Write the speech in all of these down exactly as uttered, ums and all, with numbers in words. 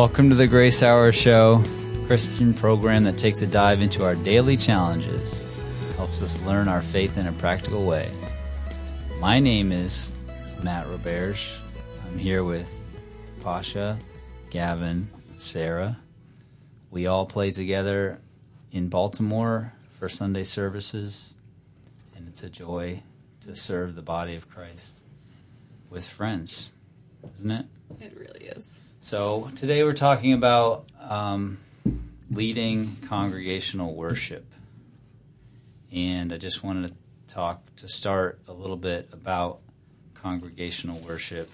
Welcome to the Grace Hour Show, Christian program that takes a dive into our daily challenges, helps us learn our faith in a practical way. My name is Matt Roberge. I'm here with Pasha, Gavin, Sarah. We all play together in Baltimore for Sunday services, and it's a joy to serve the body of Christ with friends, isn't it? It really is. So today we're talking about um, leading congregational worship. And I just wanted to talk, to start a little bit about congregational worship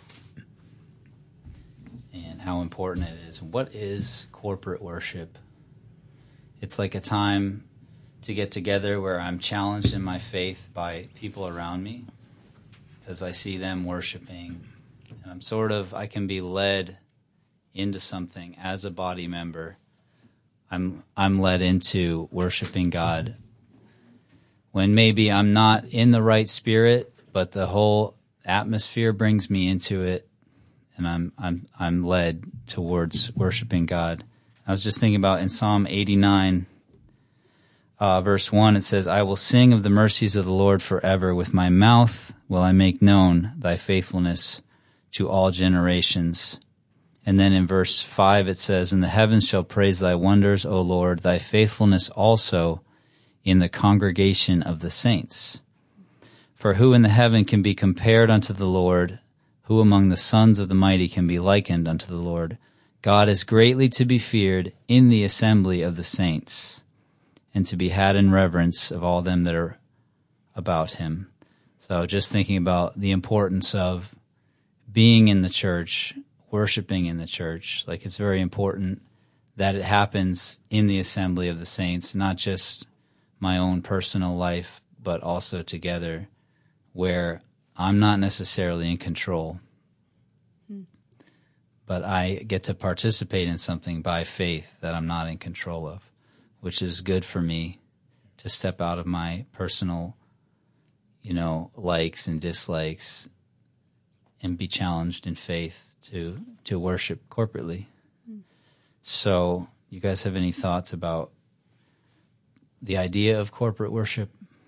and how important it is. What is corporate worship? It's like a time to get together where I'm challenged in my faith by people around me because I see them worshiping. And I'm sort of, I can be led into something as a body member. I'm I'm led into worshiping God when maybe I'm not in the right spirit, but the whole atmosphere brings me into it, and I'm I'm I'm led towards worshiping God. I was just thinking about in Psalm eighty-nine, uh, verse one, it says, "I will sing of the mercies of the Lord forever. With my mouth will I make known thy faithfulness to all generations." And then in verse five it says, "And the heavens shall praise thy wonders, O Lord, thy faithfulness also in the congregation of the saints. For who in the heaven can be compared unto the Lord? Who among the sons of the mighty can be likened unto the Lord? God is greatly to be feared in the assembly of the saints, and to be had in reverence of all them that are about him." So just thinking about the importance of being in the church, worshiping in the church. Like, it's very important that it happens in the assembly of the saints, not just my own personal life, but also together, where I'm not necessarily in control, hmm. but I get to participate in something by faith that I'm not in control of, which is good for me to step out of my personal, you know, likes and dislikes and be challenged in faith to to worship corporately. Mm. So, you guys have any thoughts about the idea of corporate worship?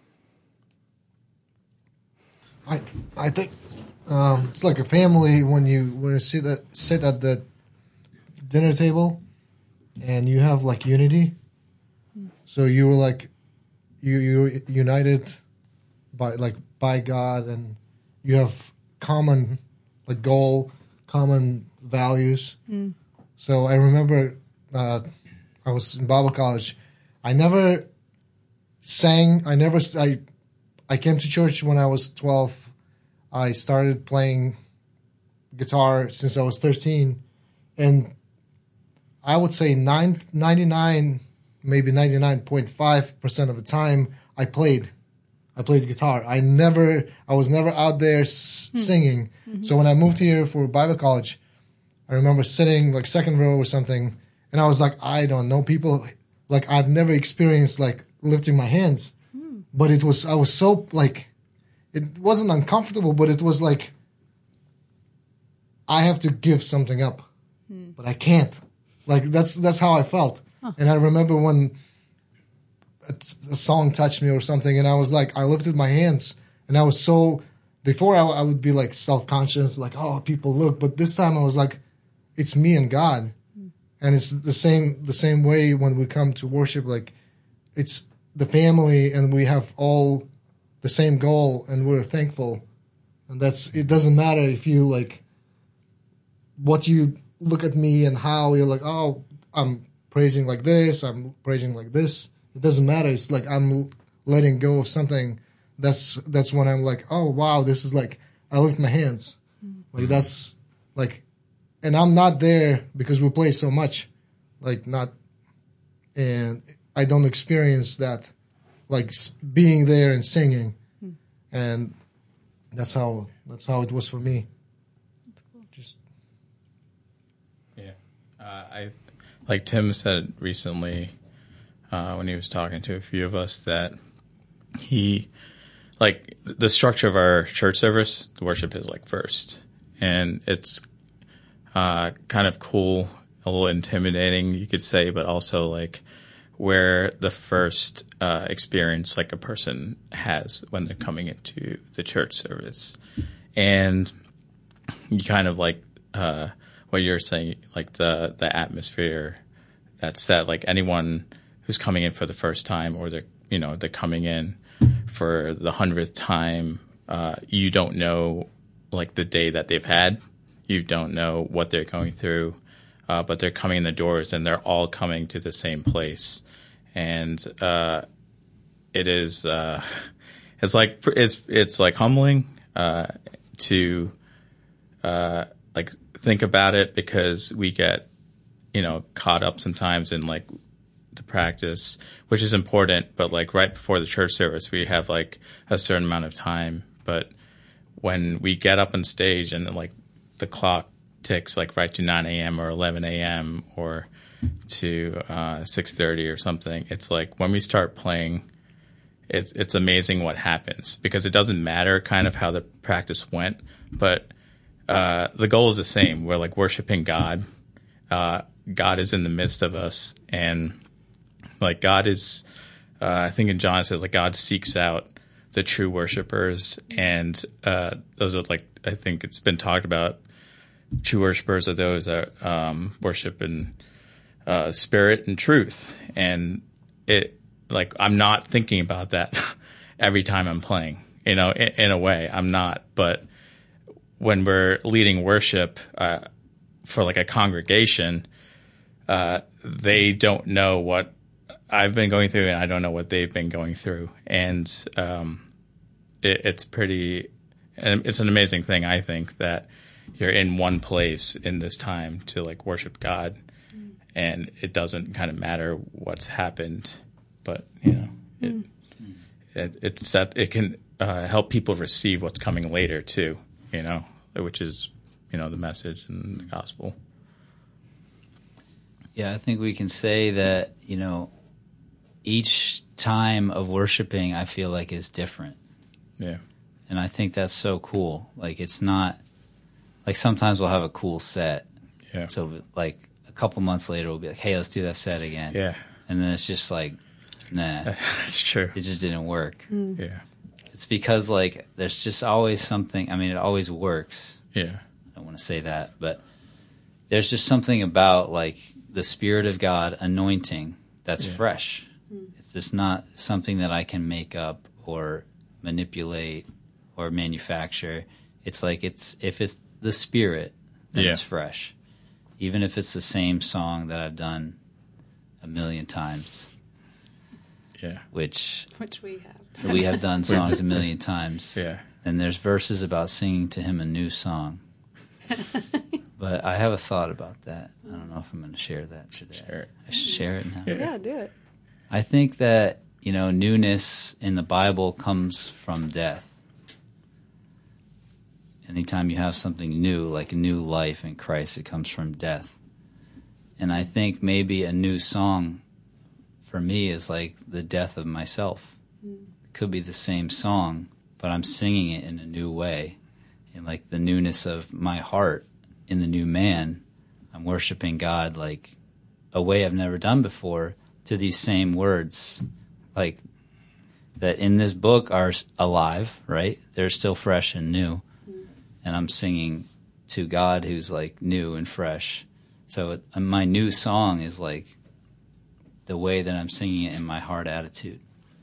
I I think um, it's like a family when you when you sit at sit at the dinner table, and you have like unity. Mm. So you were like you you united by like by God, and you have common like goal, common values. Mm. So I remember uh, I was in Bible college. I never sang. I never. I I came to church when I was twelve. I started playing guitar since I was thirteen, and I would say nine, ninety-nine, maybe ninety-nine point five percent of the time I played. I played guitar. I never, I was never out there s- hmm. singing. Mm-hmm. So when I moved here for Bible college, I remember sitting like second row or something, and I was like, I don't know people. Like, I've never experienced like lifting my hands, hmm. but it was, I was so like, it wasn't uncomfortable, but it was like, I have to give something up, hmm. but I can't. Like, that's that's how I felt. Huh. And I remember when a song touched me or something, and I was like, I lifted my hands, and I was so, before I, I would be like self-conscious, like, oh, people look, but this time I was like, it's me and God. Mm. And it's the same, the same way when we come to worship, like, it's the family, and we have all the same goal, and we're thankful. And that's, it doesn't matter if you, like, what you look at me and how you're like, oh, I'm praising like this, I'm praising like this. It doesn't matter. It's like I'm letting go of something. That's that's when I'm like, oh wow, this is like I lift my hands. Mm-hmm. Like that's like, and I'm not there because we play so much, like not, and I don't experience that, like being there and singing, mm-hmm. and that's how that's how it was for me. That's cool. Just yeah, uh, I like Tim said recently. Uh, when he was talking to a few of us, that he, like, the structure of our church service, the worship is, like, first. And it's uh, kind of cool a little intimidating, you could say, but also like where the first uh, experience like a person has when they're coming into the church service. And you kind of like uh, what you're saying, like the, the atmosphere that's set, like anyone who's coming in for the first time, or they're, you know, they're coming in for the hundredth time, uh, you don't know like the day that they've had. You don't know what they're going through, uh, but they're coming in the doors and they're all coming to the same place. And uh, it is, uh, it's like, it's, it's like humbling uh, to uh, like think about it, because we get, you know, caught up sometimes in like the practice, which is important, but like right before the church service, we have like a certain amount of time. But when we get up on stage and like the clock ticks like right to nine a.m. or eleven a.m. or to uh, six thirty or something, it's like when we start playing, it's it's amazing what happens, because it doesn't matter kind of how the practice went, but uh, the goal is the same. We're like worshiping God. Uh, God is in the midst of us, and like God is, uh, I think in John it says like God seeks out the true worshipers, and uh, those are like, I think it's been talked about, true worshipers are those that um, worship in uh, spirit and truth. And it, like, I'm not thinking about that every time I'm playing, you know, in, in a way I'm not, but when we're leading worship uh, for like a congregation, uh, they don't know what I've been going through, and I don't know what they've been going through. And um, it, it's pretty, it's an amazing thing, I think, that you're in one place in this time to like worship God, mm. and it doesn't kind of matter what's happened, but you know, it, mm. it it's that it can uh, help people receive what's coming later too, you know, which is, you know, the message and the gospel. Yeah, I think we can say that, you know, each time of worshiping, I feel like, is different. Yeah. And I think that's so cool. Like, it's not, like, sometimes we'll have a cool set. Yeah. So, like, a couple months later, we'll be like, hey, let's do that set again. Yeah. And then it's just like, nah. That's true. It just didn't work. Mm. Yeah. It's because, like, there's just always something, I mean, it always works. Yeah. I don't want to say that, but there's just something about, like, the Spirit of God anointing that's yeah. fresh. Mm. It's just not something that I can make up or manipulate or manufacture. It's like, it's if it's the Spirit, then yeah. it's fresh. Even if it's the same song that I've done a million times. Yeah. Which which we have. We have done songs a million times. Yeah. And there's verses about singing to him a new song. But I have a thought about that. I don't know if I'm going to share that today. Share it. I should share it now. Yeah. yeah, do it. I think that, you know, newness in the Bible comes from death. Anytime you have something new, like a new life in Christ, it comes from death. And I think maybe a new song for me is like the death of myself. Mm. It could be the same song, but I'm singing it in a new way. And like the newness of my heart in the new man, I'm worshiping God like a way I've never done before to these same words. Like that in this book are alive, right? They're still fresh and new. And I'm singing to God who's like new and fresh. So it, my new song is like the way that I'm singing it in my heart attitude.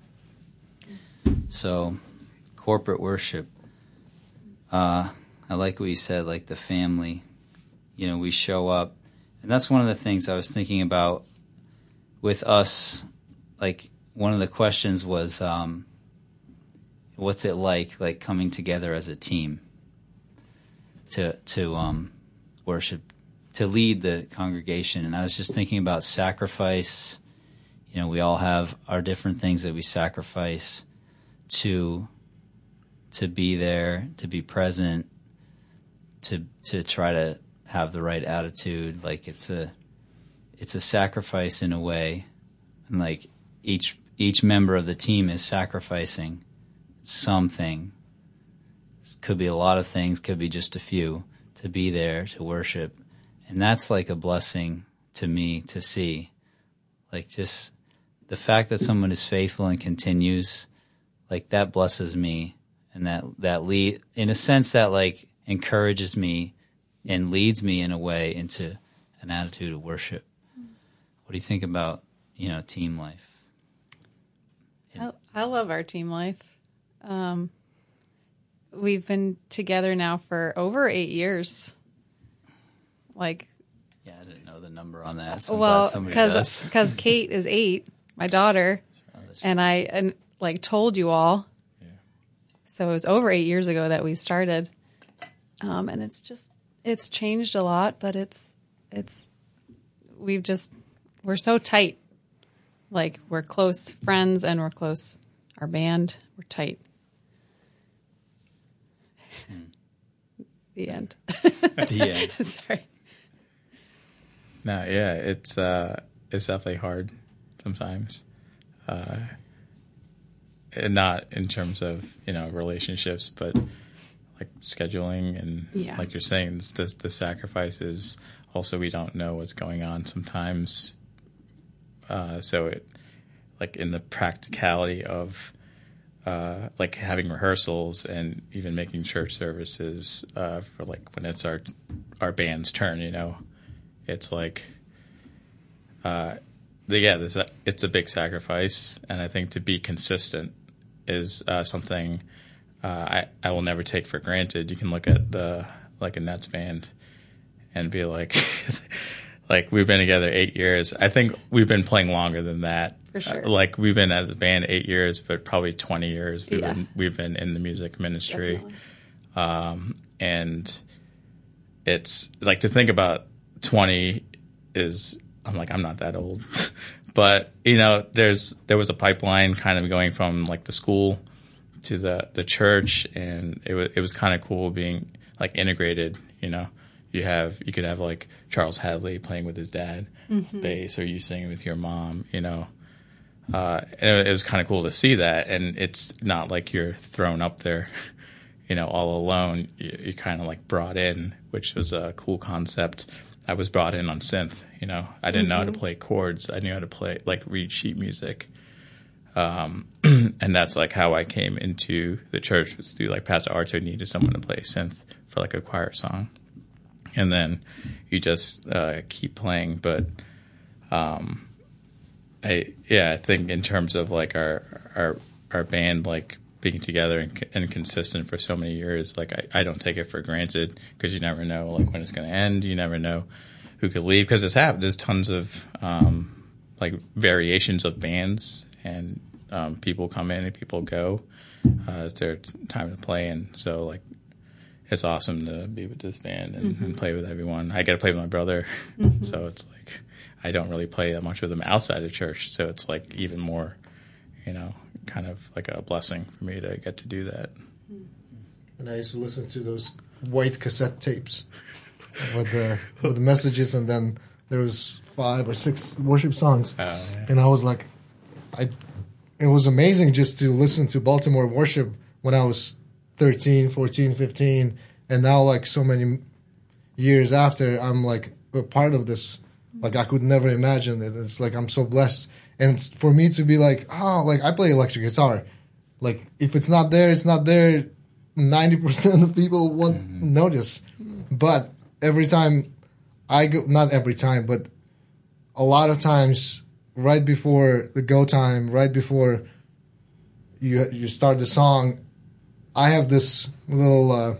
So corporate worship, uh, I like what you said, like the family, you know, we show up. And that's one of the things I was thinking about with us. Like one of the questions was, um, what's it like, like coming together as a team? to to um, worship, to lead the congregation. And I was just thinking about sacrifice. You know, we all have our different things that we sacrifice to to be there, to be present, to to try to have the right attitude. Like it's a it's a sacrifice in a way. And like each each member of the team is sacrificing something. Could be a lot of things, could be just a few, to be there, to worship. And that's like a blessing to me to see. Like, just the fact that someone is faithful and continues, like, that blesses me, and that that lead in a sense that like encourages me and leads me in a way into an attitude of worship. What do you think about, you know, team life? I, I love our team life. Um, we've been together now for over eight years. Like, yeah, I didn't know the number on that. So well, because because Kate is eight, my daughter, oh, and I and like told you all. Yeah. So it was over eight years ago that we started, um, and it's just it's changed a lot, but it's it's we've just we're so tight. Like, we're close friends and we're close. Our band, we're tight. Hmm. The end. The end. Sorry. No, yeah, it's uh, it's definitely hard sometimes, uh, and not in terms of, you know, relationships, but like scheduling and Yeah. like you're saying, the the sacrifices. Also, we don't know what's going on sometimes. Uh, so it, like in the practicality of, uh, like having rehearsals and even making church services, uh, for like when it's our, our band's turn, you know, it's like, uh, the, yeah, this, it's a big sacrifice. And I think to be consistent is, uh, something, uh, I, I will never take for granted. You can look at the, like a Nets band and be like, like, we've been together eight years. I think we've been playing longer than that. For sure. Uh, like, we've been as a band eight years, but probably twenty years. We've, Yeah. been, we've been in the music ministry. Definitely. Um, and it's, like, to think about twenty is, I'm like, I'm not that old. But, you know, there's there was a pipeline kind of going from, like, the school to the, the church, and it was, it was kind of cool being, like, integrated, you know. You have you could have like Charles Hadley playing with his dad Mm-hmm. bass, or you singing with your mom, you know. Uh, and it was kind of cool to see that, and it's not like you're thrown up there, you know, all alone. You, you're kind of like brought in, which was a cool concept. I was brought in on synth, you know. I didn't know how to play chords. I knew how to play, like, read sheet music. Um, and that's like how I came into the church, was through like Pastor Arto needed someone to play synth for like a choir song. And then you just uh, keep playing. But um, I yeah, I think in terms of like our our our band like being together and, and consistent for so many years, like I, I don't take it for granted, because you never know like when it's going to end. You never know who could leave, because it's happened. There's tons of um, like variations of bands, and um, people come in and people go. Uh, it's their time to play, and so like. It's awesome to be with this band and, mm-hmm. and play with everyone. I get to play with my brother, mm-hmm. so it's like I don't really play that much with him outside of church. So it's like even more, you know, kind of like a blessing for me to get to do that. And I used to listen to those white cassette tapes with the with the messages, and then there was five or six worship songs, Oh, yeah. and I was like, I. It was amazing just to listen to Baltimore worship when I was thirteen, fourteen, fifteen, and now like so many years after, I'm like a part of this. Like I could never imagine it. It's like I'm so blessed, and it's for me to be like, oh, like I play electric guitar. Like if it's not there, it's not there. ninety percent of people won't mm-hmm. notice, but every time I go, not every time, but a lot of times, right before the go time, right before you you start the song, I have this little, uh,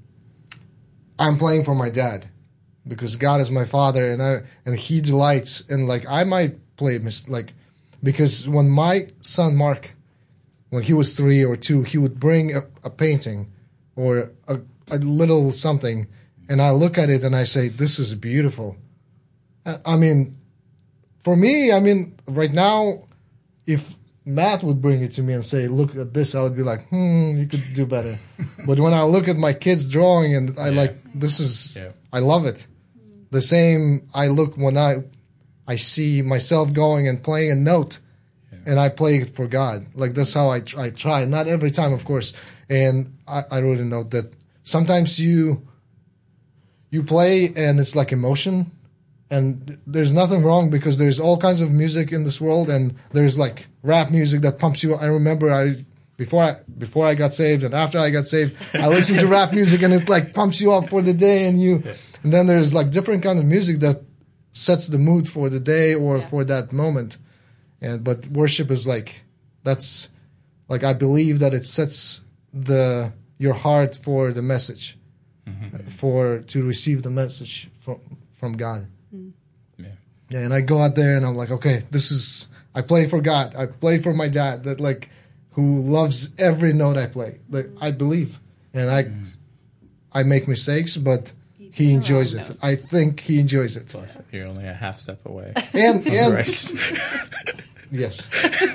I'm playing for my dad, because God is my father, and I and he delights, and like I might play mis- like, because when my son Mark, when he was three or two, he would bring a, a painting or a, a little something, and I look at it and I say, this is beautiful. I, I mean, for me, I mean, right now, if Matt would bring it to me and say, look at this, I would be like, hmm, you could do better. But when I look at my kids drawing and I yeah. like, this is, yeah. I love it. The same, I look when I, I see myself going and playing a note, yeah. and I play it for God. Like that's how I, I try. Not every time, of course. And I, I really know that sometimes you, you play and it's like emotion, And th- there's nothing wrong because there's all kinds of music in this world, and there's like rap music that pumps you. I remember I before I before I got saved and after I got saved, I listened to rap music and it like pumps you up for the day, and you. And then there's like different kind of music that sets the mood for the day or Yeah. for that moment. And but worship is like that's like I believe that it sets the your heart for the message, mm-hmm. for to receive the message from from God. Yeah. Yeah, and I go out there and I'm like, okay, this is I play for God. I play for my dad that like who loves every note I play. Like I believe, and I mm. I make mistakes, but he enjoys it. I think he enjoys it. Plus, you're only a half step away. And and Right. yes.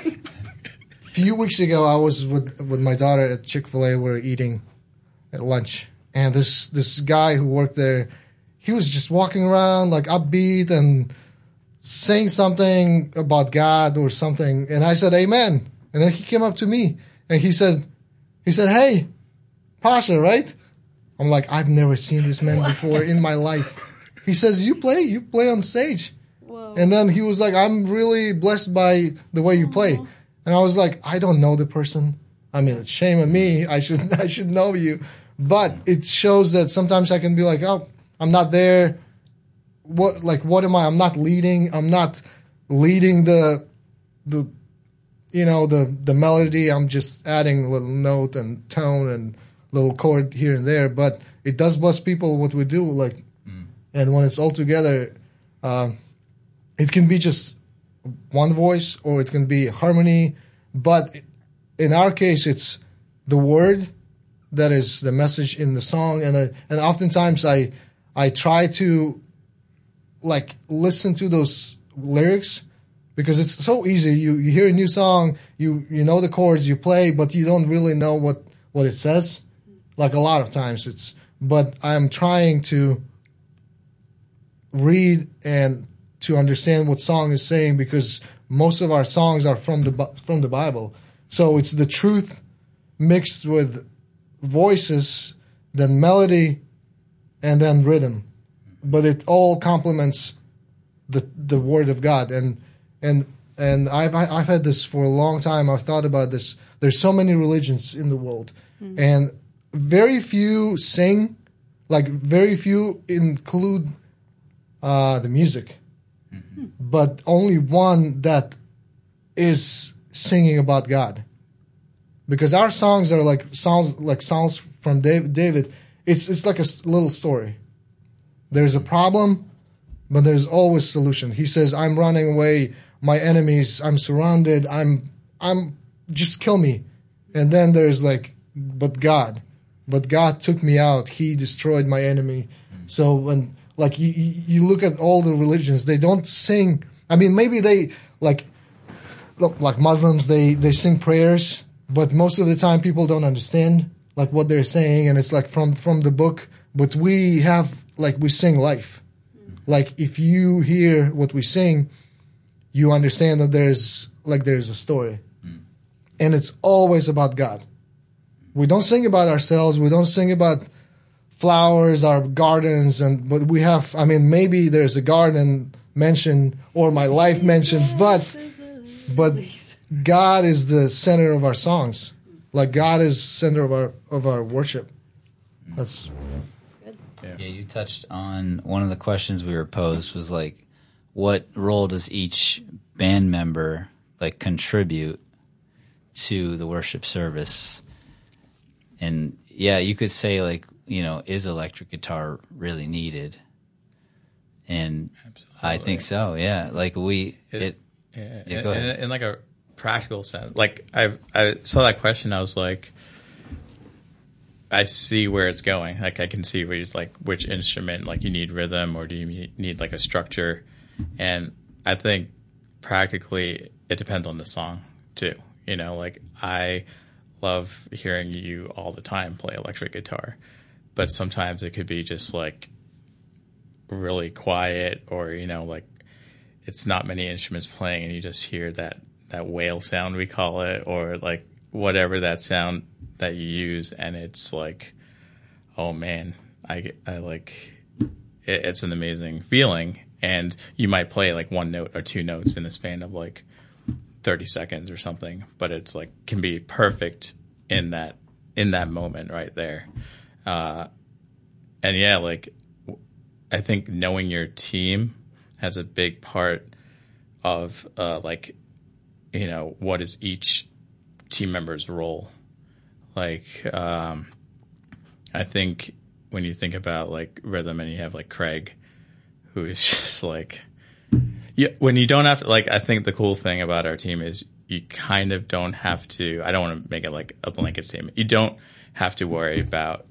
A few weeks ago, I was with with my daughter at Chick-fil-A. We were eating at lunch, and this this guy who worked there, he was just walking around like upbeat and saying something about God or something. And I said, "Amen." And then he came up to me and he said, "He said, hey, Pasha, right?" I'm like, I've never seen this man before in my life. He says, "You play, you play on stage." Whoa. And then he was like, "I'm really blessed by the way you play." And I was like, I don't know the person. I mean, it's shame on me. I should I should know you. But it shows that sometimes I can be like, oh, I'm not there. What like what am I? I'm not leading. I'm not leading the the you know the the melody. I'm just adding a little note and tone and little chord here and there. But it does bless people what we do. Like, mm. and when it's all together, uh, it can be just one voice or it can be harmony, but in our case it's the word that is the message in the song. And uh, and oftentimes I I try to like listen to those lyrics because it's so easy. You you hear a new song, you you know the chords, you play, but you don't really know what what it says. Like a lot of times it's but I'm trying to read and to understand what song is saying, because most of our songs are from the from the Bible. So it's the truth mixed with voices, then melody, and then rhythm. But it all complements the the Word of God. And and and I've I've had this for a long time. I've thought about this. There's so many religions in the world, mm-hmm. and very few sing, like very few include uh, the music. But only one that is singing about God, because our songs are like sounds like songs from David. It's it's like a little story. There's a problem, but there's always solution. He says, "I'm running away, my enemies. I'm surrounded. I'm I'm just kill me." And then there's like, but God, but God took me out. He destroyed my enemy. So when like you, you look at all the religions, they don't sing. I mean, maybe they like like Muslims, they, they sing prayers, but most of the time people don't understand like what they're saying, and it's like from, from the book. But we have like we sing life. Like if you hear what we sing, you understand that there's like there's a story, mm. and it's always about God. We don't sing about ourselves. We don't sing about flowers, our gardens, and but we have. I mean, maybe there's a garden mentioned or my life mentioned, but but God is the center of our songs. Like God is center of our of our worship. That's, That's good. Yeah. yeah, you touched on one of the questions we were posed was like, what role does each band member like contribute to the worship service? And yeah, you could say like, you know, is electric guitar really needed? And Absolutely. I think so. Yeah, like we it. it yeah, yeah in, go ahead. In, in like a practical sense, like I I saw that question, I was like, I see where it's going. Like I can see where it's like which instrument, like you need rhythm or do you need like a structure, and I think practically it depends on the song too. You know, like I love hearing you all the time play electric guitar, but sometimes it could be just like really quiet, or you know, like it's not many instruments playing and you just hear that that whale sound, we call it, or like whatever that sound that you use, and it's like, oh man, I, I like it, it's an amazing feeling. And you might play like one note or two notes in a span of like thirty seconds or something, but it's like can be perfect in that in that moment right there. Uh, and yeah, like I think knowing your team has a big part of uh, like, you know, what is each team member's role. Like, um, I think when you think about like rhythm and you have like Craig, who is just like, yeah, when you don't have to, like, I think the cool thing about our team is you kind of don't have to, I don't want to make it like a blanket statement. You don't have to worry about,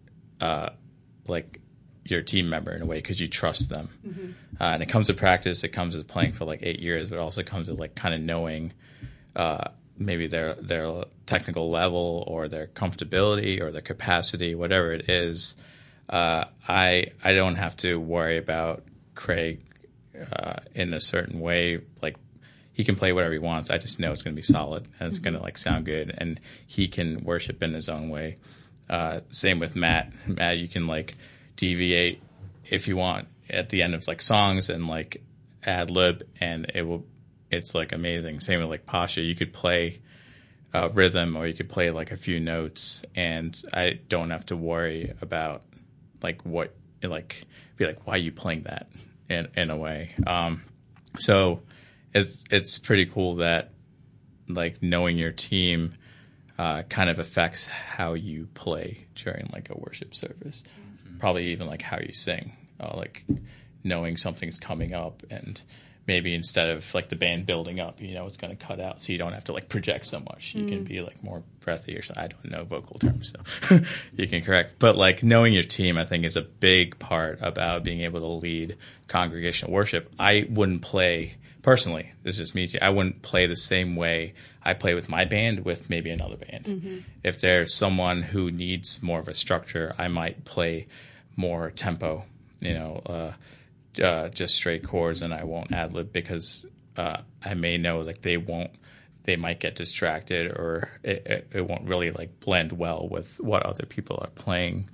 uh, like your team member in a way because you trust them. Mm-hmm. Uh, and it comes with practice. It comes with playing for like eight years, but it also comes with like kind of knowing, uh, maybe their, their technical level or their comfortability or their capacity, whatever it is. Uh, I, I don't have to worry about Craig, uh, in a certain way. Like he can play whatever he wants. I just know it's going to be solid and it's mm-hmm. going to like sound good and he can worship in his own way. Uh, same with Matt. Matt, you can like deviate if you want at the end of like songs and like ad lib and it will, it's like amazing. Same with like Pasha. You could play uh, rhythm or you could play like a few notes and I don't have to worry about like what, like, be like, why are you playing that in, in a way? Um, so it's, it's pretty cool that like knowing your team uh, kind of affects how you play during like a worship service. Mm-hmm. Probably even like how you sing, uh, like knowing something's coming up and maybe instead of like the band building up, you know, it's going to cut out so you don't have to like project so much. You mm. can be like more breathy or something. I don't know vocal terms, so you can correct. But like knowing your team, I think is a big part about being able to lead congregational worship. I wouldn't play, personally, this is just me too, I wouldn't play the same way I play with my band with maybe another band. Mm-hmm. If there's someone who needs more of a structure, I might play more tempo, you know, uh, Uh, just straight chords and I won't ad lib because uh, I may know like they won't, they might get distracted or it, it, it won't really like blend well with what other people are playing.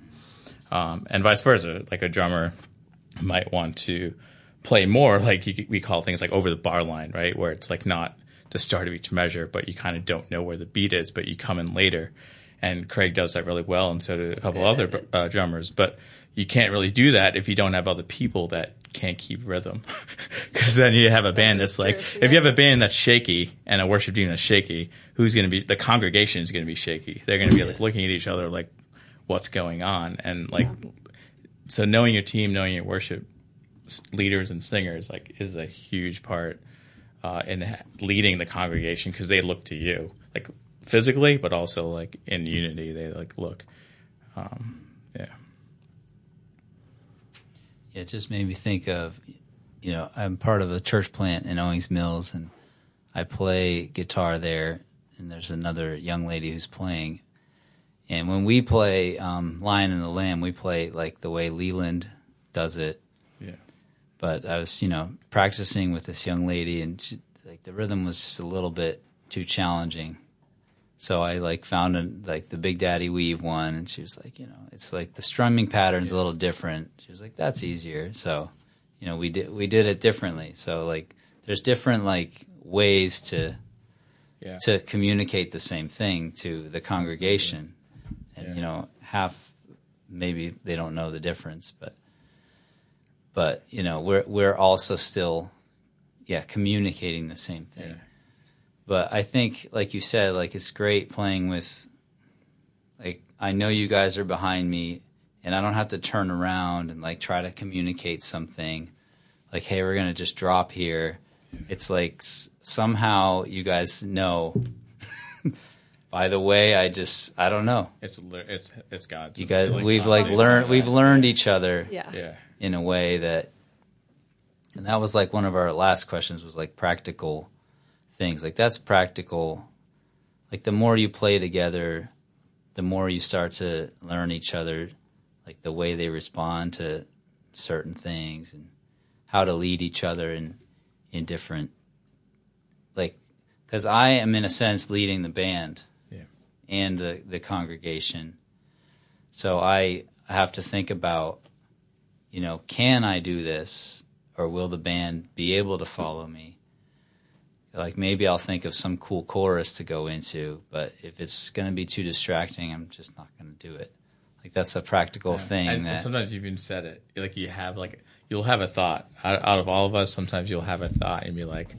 Um, and vice versa, like a drummer might want to play more like you, we call things like over the bar line, right? Where it's like not the start of each measure, but you kind of don't know where the beat is, but you come in later. And Craig does that really well and so do a couple other uh, drummers. But you can't really do that if you don't have other people that can't keep rhythm. Because then you have a band that's like, true, yeah. If you have a band that's shaky and a worship team that's shaky, who's going to be, the congregation is going to be shaky. They're going to be like looking at each other like, what's going on? And like, yeah. So knowing your team, knowing your worship leaders and singers, like, is a huge part uh, in leading the congregation because they look to you, like physically, but also like in unity, they like look. Um, yeah. It just made me think of, you know, I'm part of a church plant in Owings Mills, and I play guitar there, and there's another young lady who's playing. And when we play um, Lion and the Lamb, we play like the way Leland does it. Yeah. But I was, you know, practicing with this young lady, and she, like the rhythm was just a little bit too challenging. So I like found a, like the Big Daddy Weave one, and she was like, you know, it's like the strumming pattern's yeah. a little different. She was like, that's easier. So, you know, we did we did it differently. So like, there's different like ways to yeah. to communicate the same thing to the congregation, and yeah. you know, half maybe they don't know the difference, but but you know, we're we're also still yeah communicating the same thing. Yeah. But I think, like you said, like it's great playing with, like, I know you guys are behind me, and I don't have to turn around and, like, try to communicate something. Like, hey, we're going to just drop here. Yeah. It's like s- somehow you guys know. By the way, I just, I don't know. It's it's it's God. You guys, we've, like, learned, we've learned each other yeah. Yeah. in a way that, and that was, like, one of our last questions was, like, practical things. Like that's practical. Like the more you play together, the more you start to learn each other, like the way they respond to certain things and how to lead each other in in different, like, because I am in a sense leading the band yeah. and the, the congregation. So I have to think about, you know, can I do this? or will the band be able to follow me? Like maybe I'll think of some cool chorus to go into, but if it's going to be too distracting, I'm just not going to do it. Like that's a practical Yeah. thing. And that sometimes you've even said it. Like you have like you'll have a thought out, out of all of us. Sometimes you'll have a thought and be like,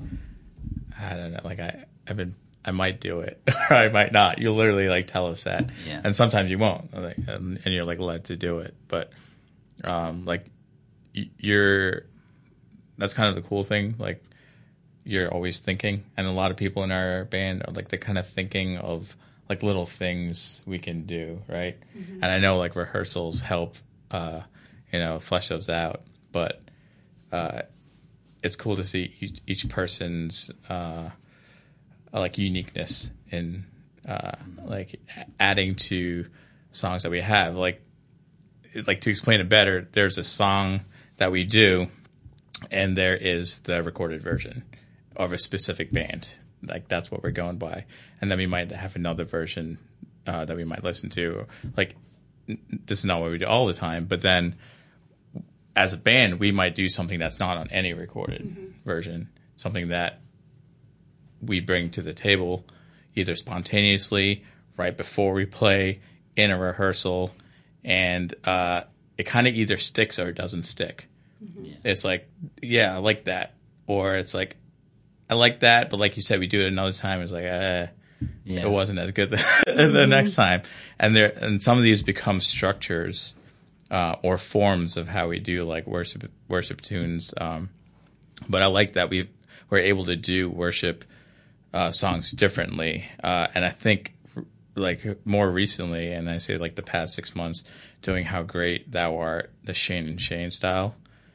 I don't know. Like I, I've been, I might do it or I might not. You'll literally like tell us that, Yeah. and sometimes you won't. Like, and, and you're like led to do it. But um, like y- you're, that's kind of the cool thing. Like you're always thinking, and a lot of people in our band are like they're kind of thinking of like little things we can do, right? Mm-hmm. And I know like rehearsals help, uh, you know, flesh those out. But uh, it's cool to see each, each person's uh, like uniqueness in uh, like adding to songs that we have. Like, like to explain it better, there's a song that we do, and there is the recorded version of a specific band. Like that's what we're going by, and then we might have another version uh, that we might listen to. Like this is not what we do all the time, but then as a band, we might do something that's not on any recorded mm-hmm. version, something that we bring to the table, either spontaneously, right before we play, in a rehearsal, and uh, it kind of either sticks or it doesn't stick. Mm-hmm. Yeah. It's like, yeah, I like that, or it's like, I like that, but like you said, we do it another time. It's like, uh, yeah. It wasn't as good the, the mm-hmm. next time. And there, and some of these become structures uh, or forms of how we do like worship worship tunes. Um, but I like that we we're able to do worship uh, songs differently. Uh, and I think like more recently, and I say like the past six months, doing How Great Thou Art, the Shane and Shane style.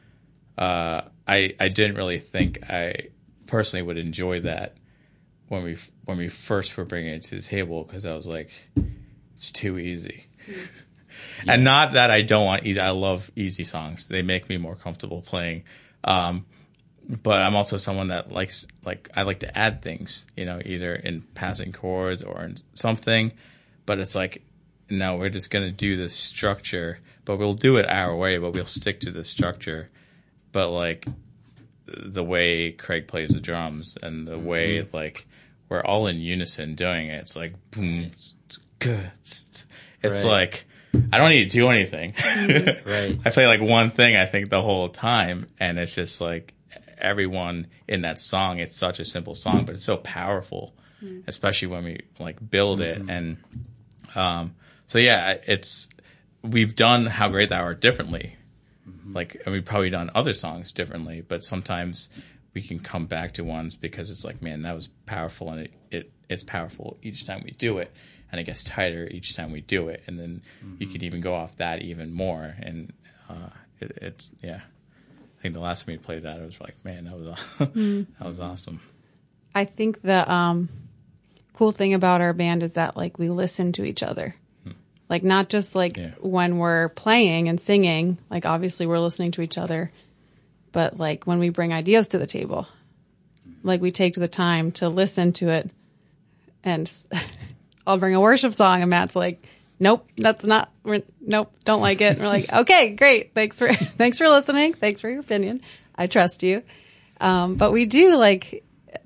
Uh, I I didn't really think I personally would enjoy that when we when we first were bringing it to the table, because I was like, it's too easy. Mm-hmm. Yeah. And not that I don't want easy. I love easy songs. They make me more comfortable playing. Um, but I'm also someone that likes like I like to add things, you know, either in passing chords or in something. But it's like, no, we're just gonna do this structure, but we'll do it our way. But we'll stick to the structure. But like the way Craig plays the drums and the way mm-hmm. like we're all in unison doing it. It's like boom, it's good. It's, it's right. like I don't need to do anything. Mm-hmm. Right. I play like one thing I think the whole time, and it's just like everyone in that song. It's such a simple song, but it's so powerful, mm-hmm. especially when we like build mm-hmm. it. And um, so yeah, it's we've done How Great Thou Art differently. Like, and we've probably done other songs differently, but sometimes we can come back to ones because it's like, man, that was powerful, and it, it it's powerful each time we do it, and it gets tighter each time we do it, and then mm-hmm. you can even go off that even more, and uh, it, it's yeah. I think the last time we played that, it was like, man, that was mm-hmm. that was awesome. I think the um, cool thing about our band is that like we listen to each other. Like, not just, like, yeah. when we're playing and singing, like, obviously we're listening to each other, but, like, when we bring ideas to the table, like, we take the time to listen to it, and I'll bring a worship song, and Matt's like, nope, that's not, we're, nope, don't like it. And we're like, okay, great, thanks for, thanks for listening, thanks for your opinion, I trust you. Um, but we do, like,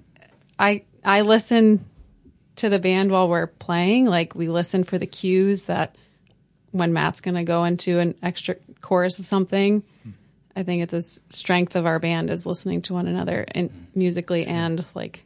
I, I listen to the band while we're playing. Like, we listen for the cues that when Matt's going to go into an extra chorus of something. I think it's a strength of our band is listening to one another, and musically and like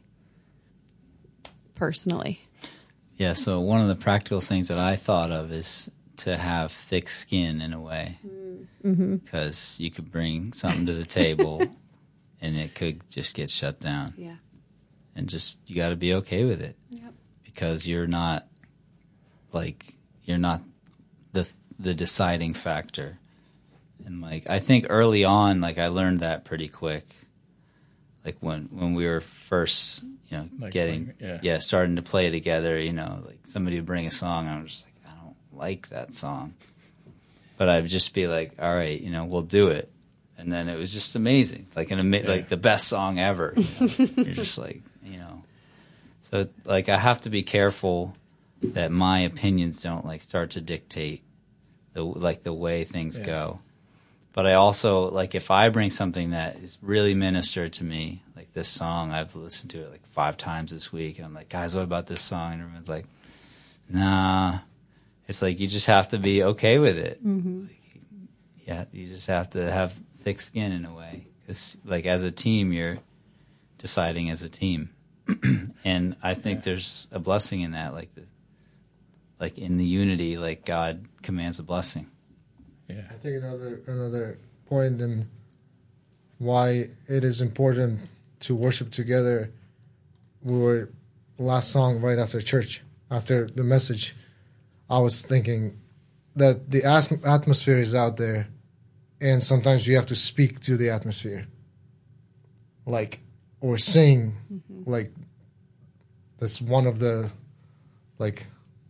personally. Yeah. So one of the practical things that I thought of is to have thick skin in a way, because mm-hmm. you could bring something to the table and it could just get shut down. Yeah. And just, you got to be okay with it. Yep. Because you're not, like, you're not the the deciding factor. And, like, I think early on, like, I learned that pretty quick. Like, when, when we were first, you know, like getting, when, yeah. yeah, starting to play together, you know, like, somebody would bring a song, and I'm just like, I don't like that song. But I'd just be like, all right, you know, we'll do it. And then it was just amazing. Like, an ama- yeah. like the best song ever. You know? You're just like, you know. So, like, I have to be careful that my opinions don't, like, start to dictate the like the way things yeah. go. But I also, like, if I bring something that is really ministered to me, like this song, I've listened to it like five times this week, and I'm like, guys, what about this song? And everyone's like, nah. It's like you just have to be okay with it. Mm-hmm. Like, yeah, you just have to have thick skin in a way. Because, like, as a team, you're deciding as a team. And I think yeah. there's a blessing in that, like, the, like in the unity, like God commands a blessing. Yeah. I think another another point in why it is important to worship together. We were last song right after church, after the message. I was thinking that the atmosphere is out there, and sometimes you have to speak to the atmosphere, like or sing, mm-hmm. like that's one of the like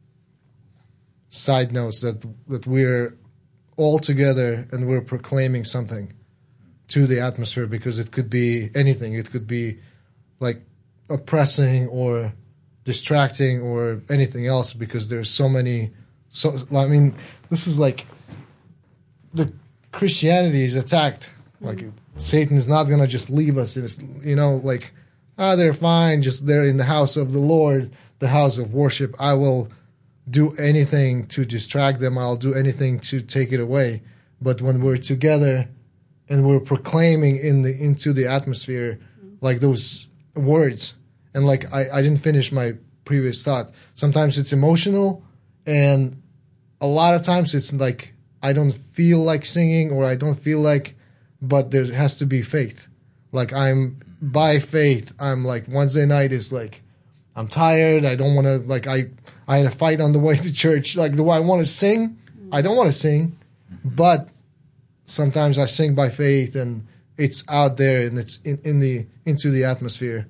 side notes that that we're all together and we're proclaiming something to the atmosphere, because it could be anything. It could be like oppressing or distracting or anything else, because there's so many. So I mean, this is like the Christianity is attacked. Like mm-hmm. Satan is not gonna just leave us. It's, you know, like ah, they're fine. Just they're in the house of the Lord, the house of worship. I will do anything to distract them. I'll do anything to take it away. But when we're together and we're proclaiming in the into the atmosphere, like those words, and like I, I didn't finish my previous thought. Sometimes it's emotional, and a lot of times it's like I don't feel like singing, or I don't feel like, but there has to be faith. Like I'm by faith. I'm like Wednesday night is like I'm tired. I don't want to like I. I had a fight on the way to church. Like, do I want to sing? I don't want to sing. But sometimes I sing by faith, and it's out there, and it's in, in the into the atmosphere.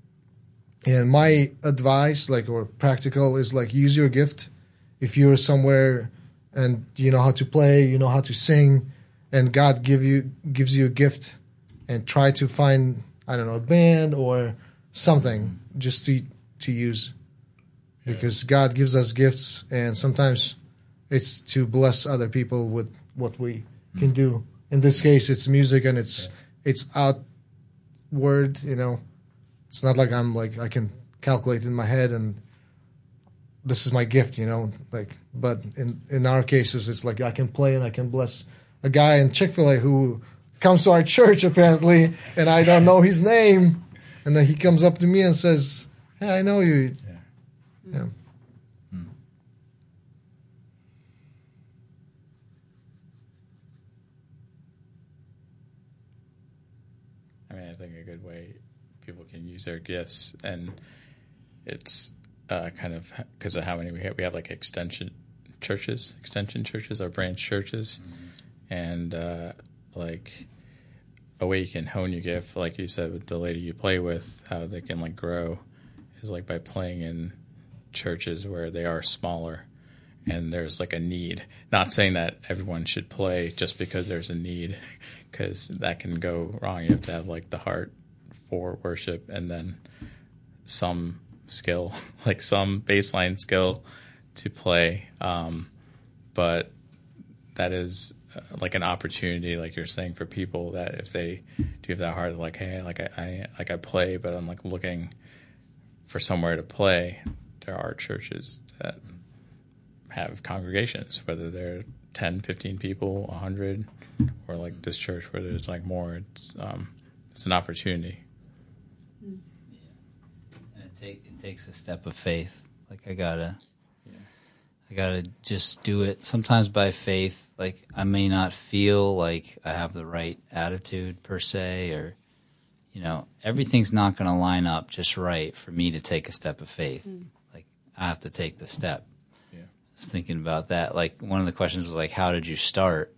And my advice, like, or practical, is like use your gift. If you're somewhere and you know how to play, you know how to sing, and God give you gives you a gift, and try to find, I don't know, a band or something just to to use. Because God gives us gifts, and sometimes it's to bless other people with what we can do. In this case, it's music, and it's it's outward. You know, it's not like I'm like I can calculate in my head, and this is my gift. You know, like. But in in our cases, it's like I can play and I can bless a guy in Chick-fil-A who comes to our church apparently, and I don't know his name, and then he comes up to me and says, "Hey, I know you." Yeah. Hmm. I mean, I think a good way people can use their gifts, and it's uh, kind of because of how many we have. We have like extension churches, extension churches, or branch churches, mm-hmm. and uh, like a way you can hone your gift, like you said with the lady you play with, how they can like grow, is like by playing in churches where they are smaller and there's like a need. Not saying that everyone should play just because there's a need, because that can go wrong. You have to have like the heart for worship, and then some skill, like some baseline skill to play. Um, but that is uh, like an opportunity, like you're saying, for people that if they do have that heart, like, hey, like I, I like I play, but I'm like looking for somewhere to play. There are churches that have congregations, whether they're ten, fifteen people, one hundred, or like this church where there's like more. It's um, it's an opportunity. Yeah. And it, take, it takes a step of faith. Like I gotta, yeah. I gotta just do it. Sometimes by faith, like I may not feel like I have the right attitude per se, or you know, everything's not going to line up just right for me to take a step of faith. Mm. I have to take the step. Yeah. I was thinking about that. Like one of the questions was like, how did you start?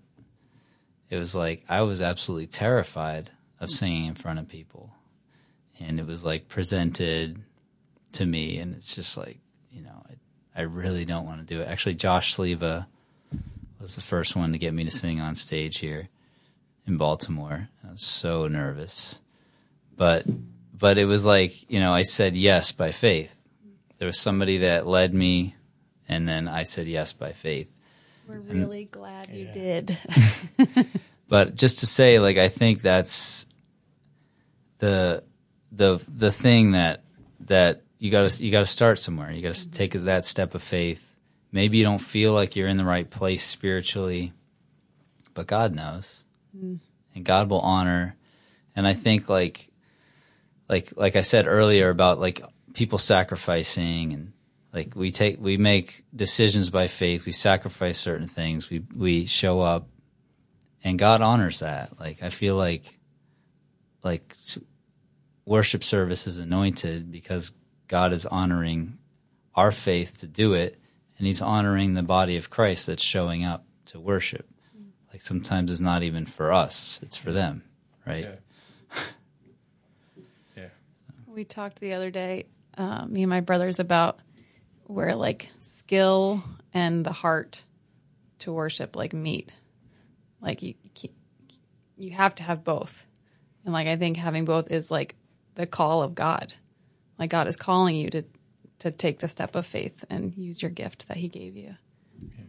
It was like, I was absolutely terrified of singing in front of people. And it was like presented to me. And it's just like, you know, I, I really don't want to do it. Actually, Josh Sleva was the first one to get me to sing on stage here in Baltimore. I was so nervous. But, but it was like, you know, I said yes by faith. There was somebody that led me, and then I said yes by faith. We're really and, glad you yeah. did. But just to say, like, I think that's the the the thing that that you got to you got to start somewhere. You got to take that step of faith. Maybe you don't feel like you're in the right place spiritually, but God knows, mm. and God will honor. And I think, like, like like I said earlier about like people sacrificing, and like we take we make decisions by faith. We sacrifice certain things. We we show up, and God honors that. Like I feel like like worship service is anointed because God is honoring our faith to do it. And he's honoring the body of Christ that's showing up to worship. Like sometimes it's not even for us, it's for them, right? Yeah. yeah. We talked the other day, uh, me and my brothers, about where like skill and the heart to worship like meet. Like you, you have to have both. And like I think having both is like the call of God. Like God is calling you to to take the step of faith and use your gift that he gave you. Yeah,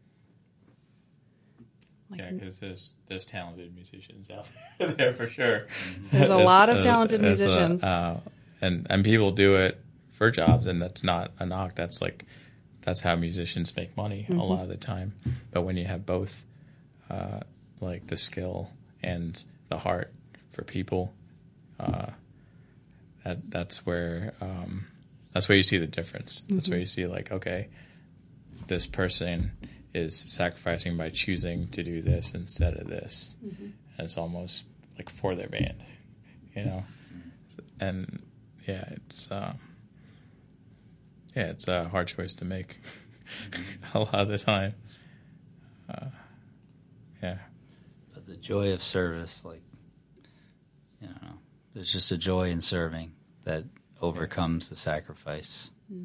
like, yeah, because there's there's talented musicians out there for sure. There's a lot of talented uh, musicians, uh, and and people do it for jobs, and that's not a knock. That's like that's how musicians make money mm-hmm. a lot of the time. But when you have both, uh, like the skill and the heart for people, uh, that that's where. Um, That's where you see the difference. That's mm-hmm. where you see, like, okay, this person is sacrificing by choosing to do this instead of this. Mm-hmm. And it's almost like for their band, you know? And, yeah, it's uh, yeah, it's a hard choice to make a lot of the time. Uh, yeah. But the joy of service, like, you know, there's just a joy in serving that overcomes the sacrifice. Mm.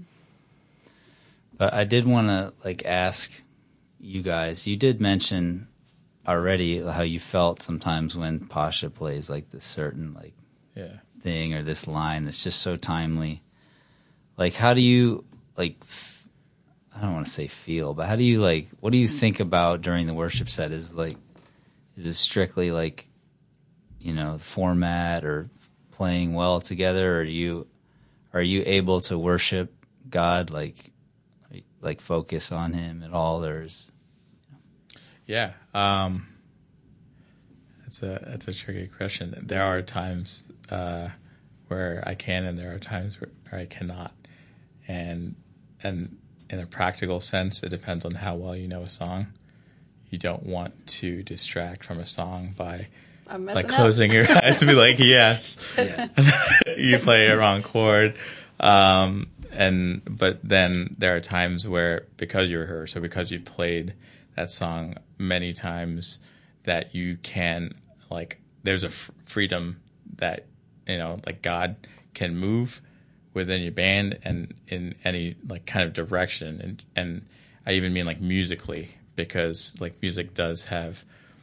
But I did want to like ask you guys, you did mention already how you felt sometimes when Pasha plays like this certain like yeah. thing or this line that's just so timely. Like how do you like f- I don't want to say feel, but how do you like what do you think about during the worship set? Is like is it strictly like, you know, the format or playing well together, or do you Are you able to worship God, like, like focus on Him at all? Or is, you know? Yeah, um, that's a that's a tricky question. There are times uh, where I can, and there are times where, where I cannot. And and in a practical sense, it depends on how well you know a song. You don't want to distract from a song by like closing your eyes to be like, yes, yeah. You play a wrong chord. Um, and, but then there are times where because you rehearse or because you played that song many times that you can like, there's a f- freedom that, you know, like God can move within your band and in any like kind of direction. And, and I even mean like musically, because like music does have,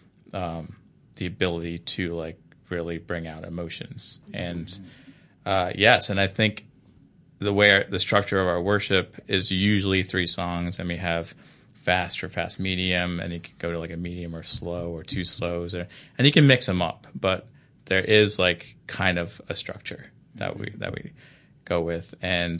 um, the ability to like really bring out emotions. And uh, yes, and I think the way our, the structure of our worship is usually three songs, and we have fast or fast medium, and you can go to like a medium or slow or two slows, or, and you can mix them up. But there is like kind of a structure that we that we go with. And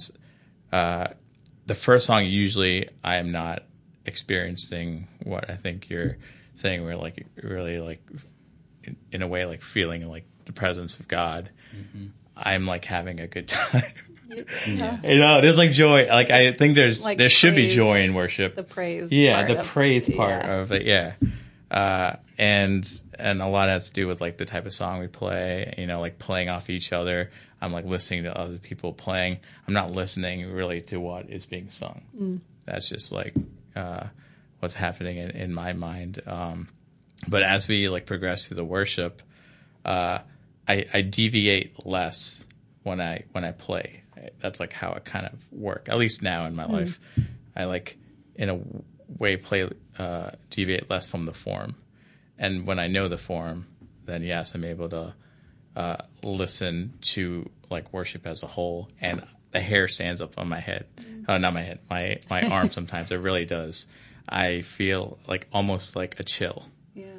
uh, the first song usually I am not experiencing what I think you're saying. We're like really like. In, in a way, like feeling like the presence of God. Mm-hmm. I'm like having a good time. Yeah. You know, there's like joy. Like I think there's like there praise, should be joy in worship. The praise. Yeah, part the of, praise part yeah. of it. Yeah, uh, and and a lot has to do with like the type of song we play. You know, like playing off each other. I'm like listening to other people playing. I'm not listening really to what is being sung. Mm. That's just like uh, what's happening in, in my mind. Um, But as we like progress through the worship, uh, I, I deviate less when I when I play. That's like how it kind of work. At least now in my mm. life, I like in a way play uh, deviate less from the form. And when I know the form, then yes, I'm able to uh, listen to like worship as a whole, and the hair stands up on my head. Mm. Uh, not my head, my my arm. Sometimes it really does. I feel like almost like a chill. Yeah.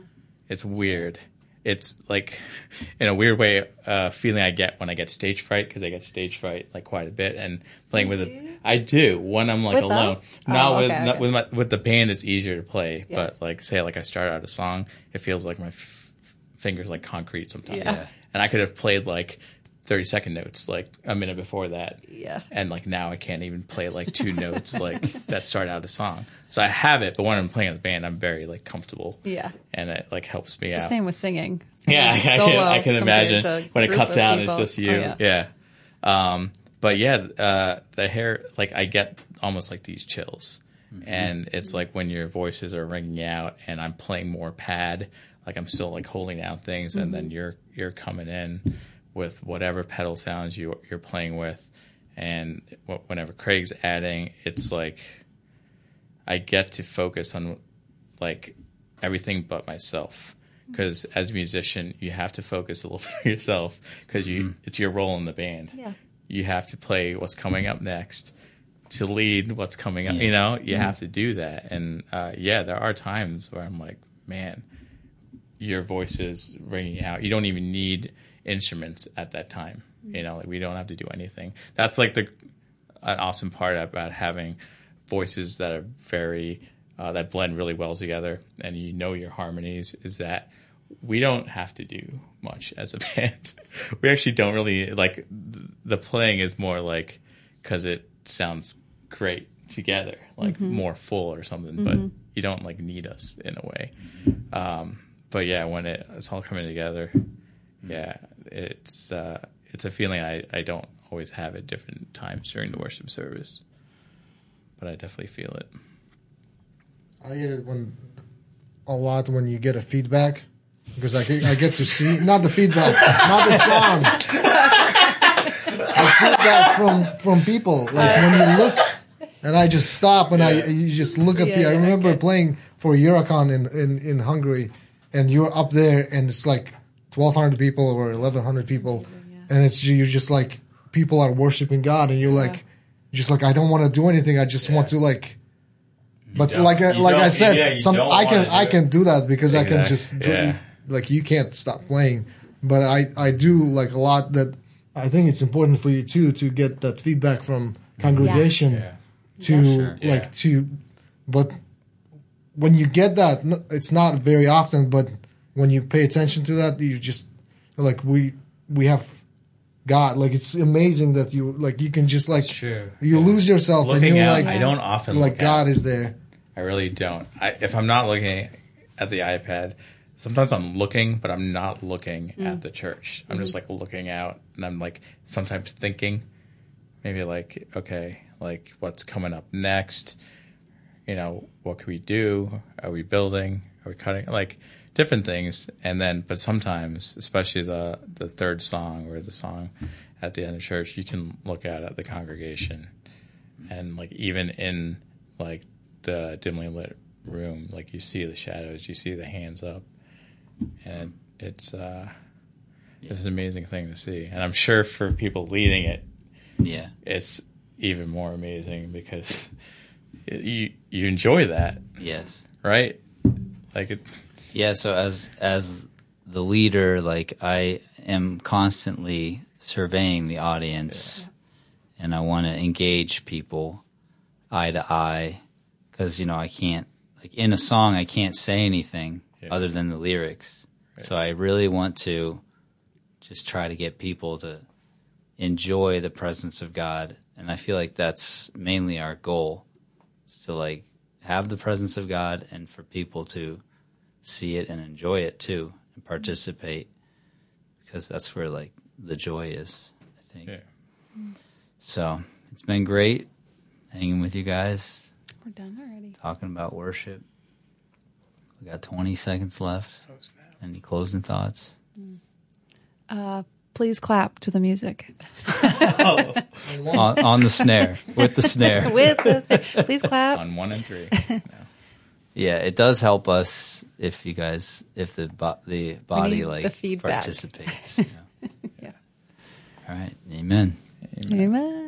It's weird. It's like, in a weird way, uh, feeling I get when I get stage fright, because I get stage fright like quite a bit, and playing You with do? it. I do when I'm like With alone. us? Not Oh, with okay, not okay. with my, with the band. It's easier to play, Yeah. but like say like I start out a song, it feels like my f- fingers like concrete sometimes, Yeah. and I could have played like thirty second notes like a minute before that. Yeah. And like now I can't even play like two notes like that start out a song. So I have it, but when I'm playing in the band, I'm very like comfortable. Yeah. And it like helps me The out. same with singing. Yeah, I Singing can, solo I can compared imagine to when it group cuts of out and people. it's just you. Oh, yeah. Um, but yeah, uh, the hair, like I get almost like these chills. Mm-hmm. And it's like when your voices are ringing out and I'm playing more pad, like I'm still like holding down things, and mm-hmm. then you're you're coming in with whatever pedal sounds you you're playing with, and whenever Craig's adding, it's like I get to focus on like everything but myself. Because as a musician, you have to focus a little bit on yourself, because you mm-hmm. it's your role in the band. Yeah. You have to play what's coming up next, to lead what's coming up. Yeah. You know, you Mm-hmm. have to do that. And uh, yeah, there are times where I'm like, man, your voice is ringing out. You don't even need instruments at that time. Mm-hmm. You know, like we don't have to do anything. That's like the an awesome part about having voices that are very uh, that blend really well together, and you know your harmonies, is that we don't have to do much as a band. We actually don't really like the playing is more like because it sounds great together, like mm-hmm. more full or something. Mm-hmm. But you don't like need us in a way. Um, but yeah, when it, it's all coming together, yeah, it's uh, it's a feeling I, I don't always have at different times during the worship service, but I definitely feel it. I get it when a lot when you get a feedback, because I get, I get to see not the feedback, not the sound, the feedback from from people. Like when you look, and I just stop and yeah. I you just look up yeah, here. I yeah, remember okay. playing for Eurocon in, in in Hungary, and you're up there, and it's like twelve hundred people or eleven hundred people, yeah. and it's you're just like people are worshiping God, and you're yeah. like, just like I don't want to do anything. I just yeah. want to like. You But don't. like I, You like I don't- said, yeah, you some don't I can wanna do I it. can do that because I can Exactly. just do, Yeah. like you can't stop playing. But I, I do like a lot that I think it's important for you too to get that feedback from congregation Yeah. to Yeah. Sure. like Yeah. to. But when you get that, n- it's not very often. But when you pay attention to that, you just like we we have God. Like it's amazing that you like you can just like It's true. you Yeah. lose yourself Looking and you're out, like I don't often like look God out. is there. I really don't. I, if I'm not looking at the iPad, sometimes I'm looking, but I'm not looking Mm. at the church. I'm just like looking out, and I'm like sometimes thinking, maybe like, okay, like what's coming up next? You know, what can we do? Are we building? Are we cutting? Like different things. And then, but sometimes, especially the the third song or the song at the end of church, you can look out at the congregation, and like even in like the dimly lit room, like you see the shadows, you see the hands up, and it's uh it's an amazing thing to see. And I'm sure for people leading it, Yeah. it's even more amazing because it, you you enjoy that, Yes. right? Like it, Yeah, so as as the leader, like I am constantly surveying the audience, and I want to engage people eye to eye, because you know I can't, like in a song I can't say anything Yeah. other than the lyrics. Right. So I really want to just try to get people to enjoy the presence of God, and I feel like that's mainly our goal, is to like have the presence of God and for people to see it and enjoy it too and participate, because that's where like the joy is, I think. yeah. So it's been great hanging with you guys, We're done already. talking about worship. We got twenty seconds left. Oh, snap. Any closing thoughts? Uh, please clap to the music. on, on the snare, with the snare. With this, please clap. On one and three. No. Yeah, it does help us if you guys, if the bo- the body need like the feedback. participates. You know? Yeah. All right, amen. Amen. Amen.